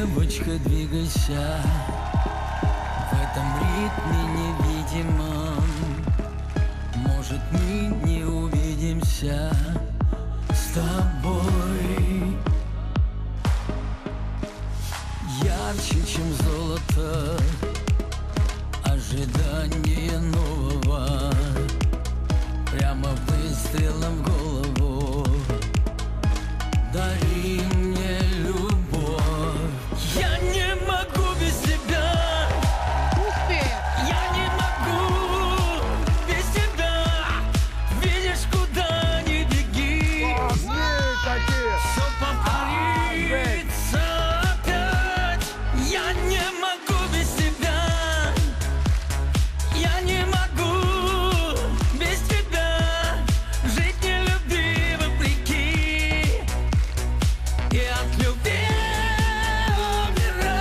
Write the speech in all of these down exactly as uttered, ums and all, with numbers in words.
Девочка, двигайся в этом ритме невидимом. Может, мы не увидимся с тобой. Ярче, чем золото, ожидание нового. Прямо выстрелом в голову дари мне любовь. Я не могу без тебя. Ух ты! Я не могу без тебя. Видишь, куда ни беги, все повторится опять. Я не могу без тебя. Я не могу без тебя жить, не люби вопреки, и от любви умирать.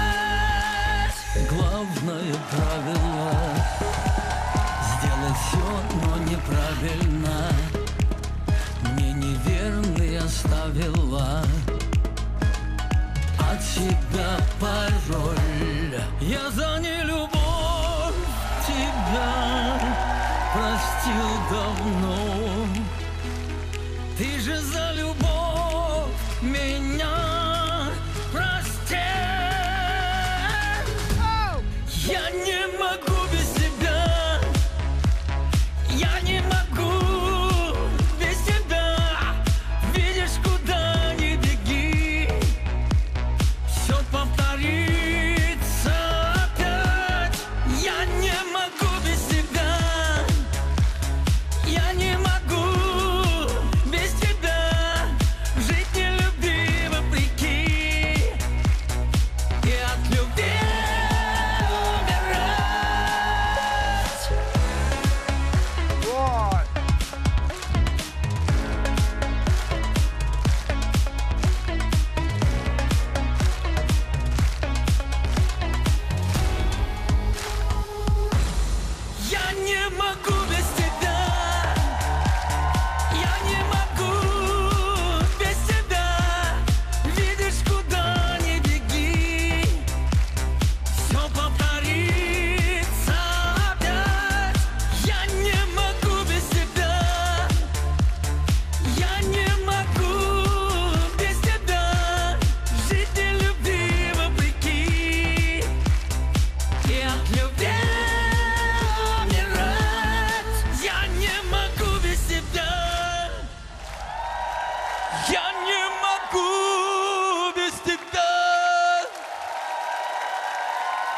Главное правило — сделать все, но неправильно. Мне неверный оставила от себя пароль. Я за ней